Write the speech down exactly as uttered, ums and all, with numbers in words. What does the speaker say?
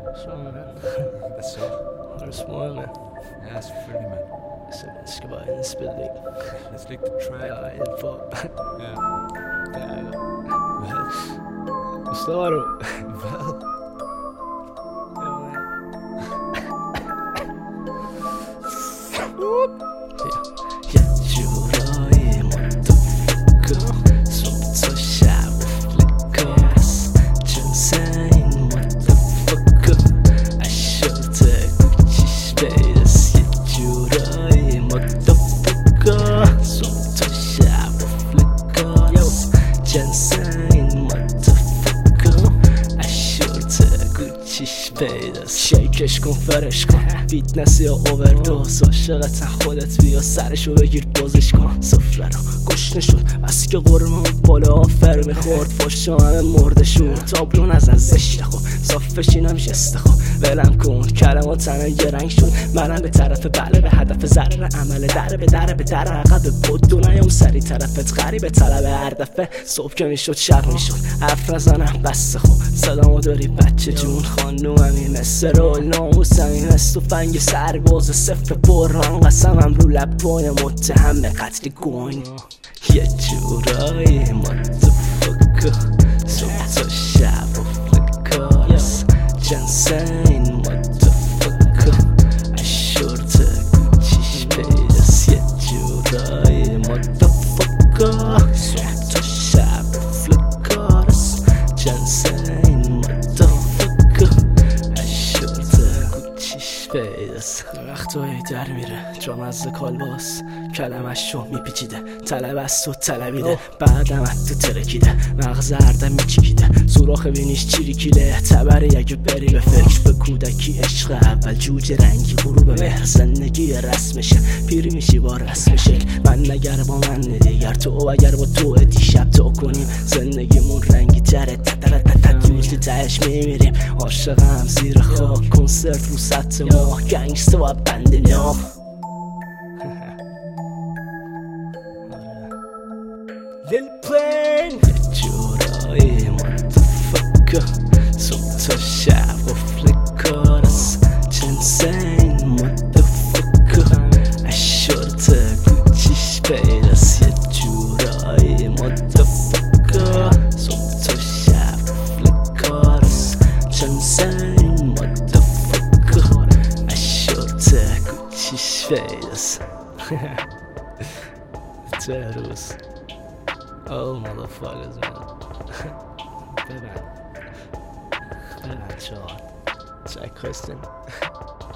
Så, man. Hvad så? Har du smået, mand? Ja, selvfølgelig, mand. Så den skal bare indspille, ikke? Lad os lægge the track. Jeg er helt for. Ja. Det er jo. Hvad? Forstår du? Hvad? Jo, mand. Ja, jurer i motherfucker. Som så sjæv og flækkers. Insane motherfucker. I showed the Gucci space. Ja, jurer i motherfucker. Som så sjæv og flækkers. Insane motherfucker. I showed the Gucci space. شیکش کن فرش کن بیت نسی یا اووردوز عاشقتن خودت بیا سرشو بگیر بازش کن سفره رو گشنه شد از که قرمه بالا آفر میخورد فاشا همه مرده شون تابلو نزن زشته خب صاف بشینم جسته خب ولم کن کلمات تنه یه رنگ شد منم به طرف بله به هدف ضرر عمل در به در به در عقب بود و نیام سری طرفت غریب طلب هر دفعه صبح که میشد شب میشد حرف نزنم بسته خب صدامو داری بچه جون خانومی مثل رول ناموسمی مثل فنگ سرباز صفر بران قسمم رو لبای متهم به قتل گوین یه جورایی متفکر صبح تا شب و فلکارس جنسین متفکر اشورت گوچیش پیدست یه جورایی متفکر صبح تا شب و فلکارس جنسین متفکر اشورت گوچیش پیدست وقتایی در میره جام از کالباس کلمش رو میپیچیده طلب از تو طلبیده بعدم از تو ترکیده مغز هردم میچیکیده سوراخ بینیش چیریکیله تبری اگه بری به فکر به کودکی عشق اول جوجه رنگی غروب مهر زندگی رسمشه پیری میشی با رسم شکل من نگر با من دیگر تو اگر با تو دیشب تو کنیم زندگیمون رنگی تره تتره تتره دوستی تهش میمیریم عاشقم زیر خاک کنسرت رو سطح ماه گنگسته و بند نام Lil Plain یه جورایی متفکر صبح تا شب و فلکارس جنسین متفکر اشورت گوچیش پیدست یه جورایی متفکر صبح تا شب و فلکارس جنسین متفکر اشورت گوچیش پیدست چه روز Oh motherfuckers man ببن ببن چهار چک کستن